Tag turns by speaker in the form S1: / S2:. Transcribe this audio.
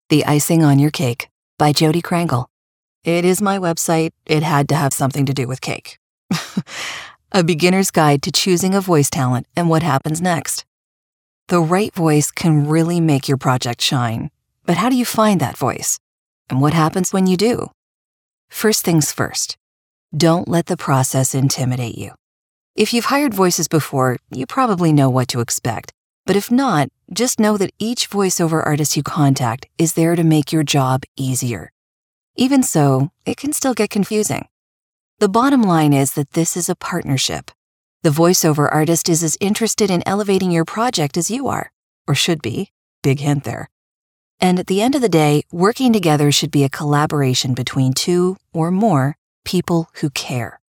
S1: The Icing on Your Cake by Jody Krangle. It is my website. It had to have something to do with cake. A beginner's guide to choosing a voice talent and what happens next. The right voice can really make your project shine. But how do you find that voice? And what happens when you do? First things first, don't let the process intimidate you. If you've hired voices before, you probably know what to expect. But if not, just know that each voiceover artist you contact is there to make your job easier. Even so, it can still get confusing. The bottom line is that this is a partnership. The voiceover artist is as interested in elevating your project as you are, or should be. Big hint there. And at the end of the day, working together should be a collaboration between two or more people who care.